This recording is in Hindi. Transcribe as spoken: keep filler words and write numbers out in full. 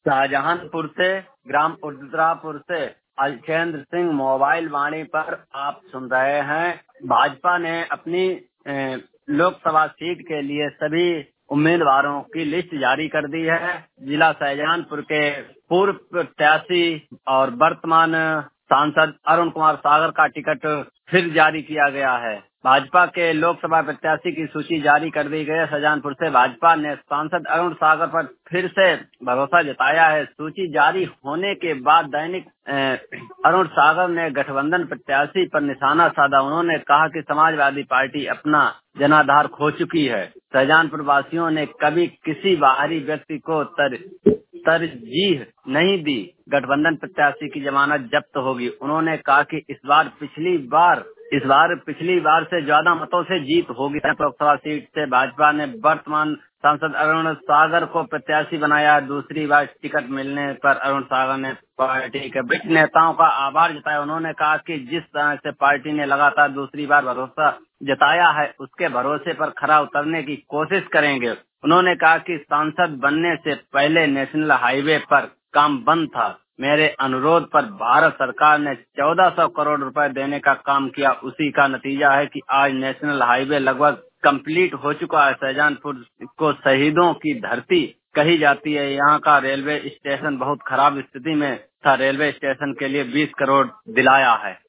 शाहजहांपुर से, ग्राम उद्रापुर से अलचेंद्र सिंह मोबाइल वाणी पर आप सुन रहे हैं। भाजपा ने अपनी लोकसभा सीट के लिए सभी उम्मीदवारों की लिस्ट जारी कर दी है। जिला शाहजहांपुर के पूर्व प्रत्याशी और वर्तमान सांसद अरुण कुमार सागर का टिकट फिर जारी किया गया है। भाजपा के लोकसभा प्रत्याशी की सूची जारी कर दी गई है। शाहजहांपुर से भाजपा ने सांसद अरुण सागर पर फिर से भरोसा जताया है। सूची जारी होने के बाद दैनिक अरुण सागर ने गठबंधन प्रत्याशी पर निशाना साधा। उन्होंने कहा कि समाजवादी पार्टी अपना जनाधार खो चुकी है। शाहजहांपुर वासियों ने कभी किसी बाहरी व्यक्ति को तर तरजीह नहीं दी। गठबंधन प्रत्याशी की जमानत जब्त होगी। उन्होंने कहा कि इस बार पिछली बार इस बार पिछली बार से ज्यादा मतों से जीत होगी। लोकसभा सीट से भाजपा ने वर्तमान सांसद अरुण सागर को प्रत्याशी बनाया। दूसरी बार टिकट मिलने पर अरुण सागर ने पार्टी के वरिष्ठ नेताओं का आभार जताया। उन्होंने कहा कि जिस तरह से पार्टी ने लगातार दूसरी बार भरोसा जताया है, उसके भरोसे पर खरा उतरने की कोशिश करेंगे। उन्होंने कहा कि सांसद बनने से पहले नेशनल हाईवे पर काम बंद था। मेरे अनुरोध पर भारत सरकार ने चौदह सौ करोड़ रुपए देने का काम किया। उसी का नतीजा है कि आज नेशनल हाईवे लगभग कंप्लीट हो चुका है। शाहजहांपुर को शहीदों की धरती कही जाती है। यहाँ का रेलवे स्टेशन बहुत खराब स्थिति में था। रेलवे स्टेशन के लिए बीस करोड़ दिलाया है।